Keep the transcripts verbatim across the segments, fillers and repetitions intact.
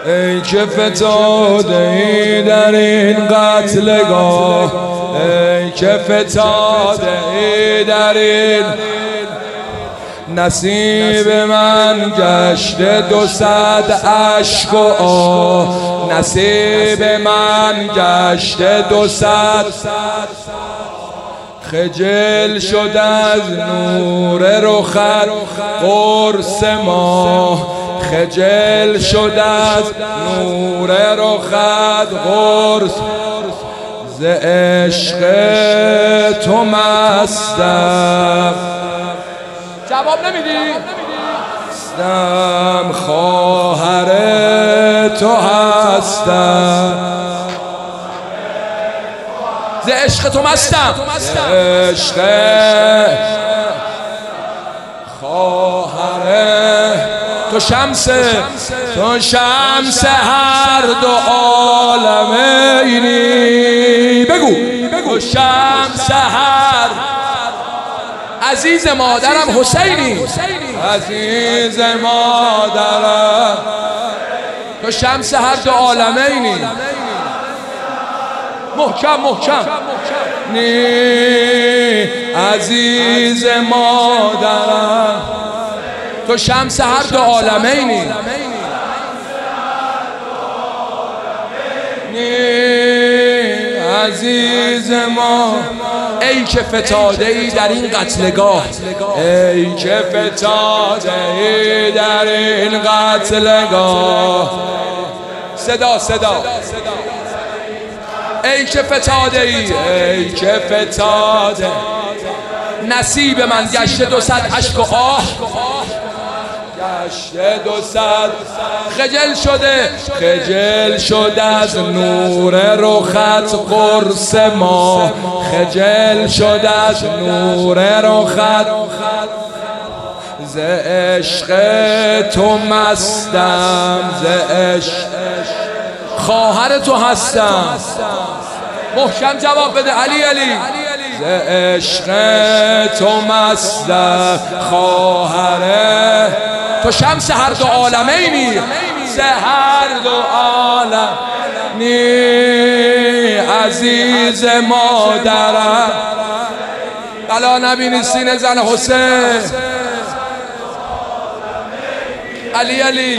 ای که فتاده ای در این قتلگاه، ای که فتاده ای در این نصیب من گشته دو صد اشک و آه، نصیب من گشته دو صد. خجل شد از نور رخت قرص ماه، خجل شد از نور رخت قرص. ز عشق تو مستم. جواب نمیدی؟ هستم خواهر تو هستم. ز عشق تو مستم. عشق خواهر تو شمس تو شمس هر دو عالمینی. بگو تو شمس هر عزیز مادرم حسینی، عزیز مادرم تو شمس هر دو عالمینی. محکم محکم نی عزیز مادرم تو شمس هر دو عالمینی. نی عزیز ما ای که فتاده ای در این قتلگاه، ای که فتاده ای در این قتلگاه. صدا صدا ای که فتاده ای، ای که فتاده نصیب من گشته دو صد اشک و آه، گشته دو صد. خجل شده خجل شد از نور رخت قرص ما، خجل شد از نور رخت. ز عشق تو مستم، ز عشق خواهر تو هستم. محکم جواب بده علی علی. ز عشق تو مستم خواهر تو شمس هر دو عالمینی. ز هر دو عالم نی عزیز مادرم. بلا نبینی سینه زن حسین. علی علی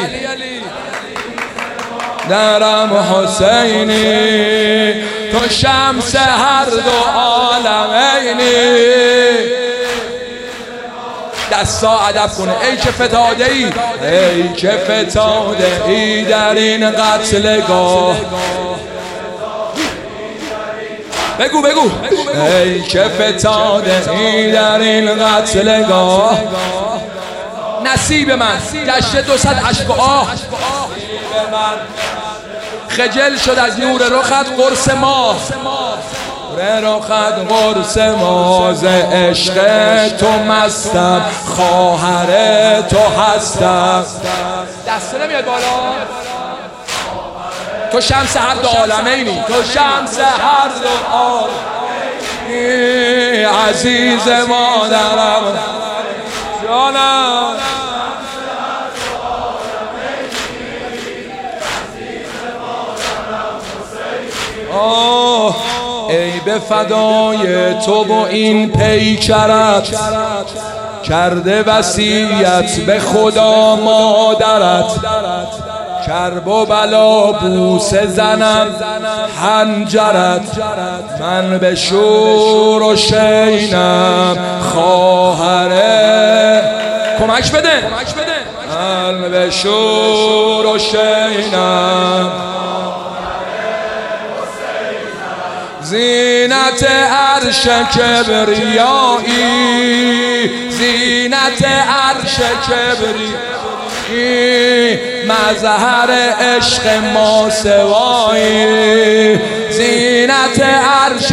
درم حسینی تو شمس هر دو عالمینی. دستا ادب کنه. ای که فتاده ای، ای که فتاده ای در این قتلگاه. بگو بگو ای که فتاده ای در این قتلگاه. نصیب من گشته دو صد اشک و آه، خجل شد از نور رخت قرص ماه، رخت قرص ما. ز عشق تو مستم خواهر تو هستم. دسته نمیاد بالا. تو شمس هر دو عالمینی. تو شمس هر دو عالمینی. عزیز مادرم جانم. آه ای به فدای تو و این پیکرت، کرده وصیت به خدا مادرت. کرب و بلا بوسه زنم حنجرت، من به شور و شینم خواهره. کمک بده من به شور و شینم. زینت عرش کبریایی، زینت عرش کبریایی. مظهر عشق ما سوایی، زینت عرش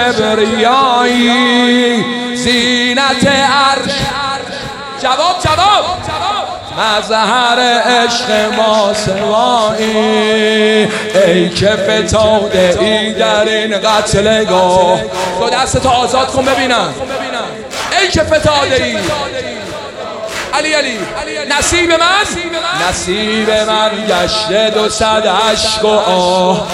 کبریایی. زینت عرش. جواب جواب مظهر عشق ما سوایی. ای که فتاده ای در این قتلگاه. تو دستتو آزاد کن ببینم. ای که فتاده ای علی علی نصیب من نصیب من گشته دو صد اشک و آه.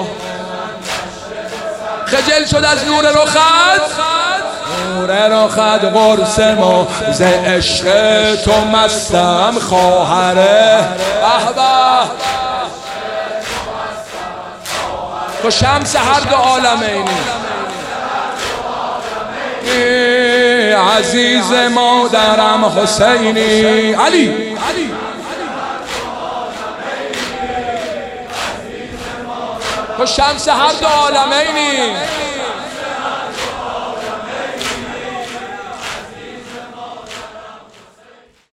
خجل شد از نور رخت نور رخت قرص ما ز عشق تو مستم خواهره. احبه تو شمس هر دو عالمینی عزیز مادرم حسینی. علی تو شمس هر دو عالمینی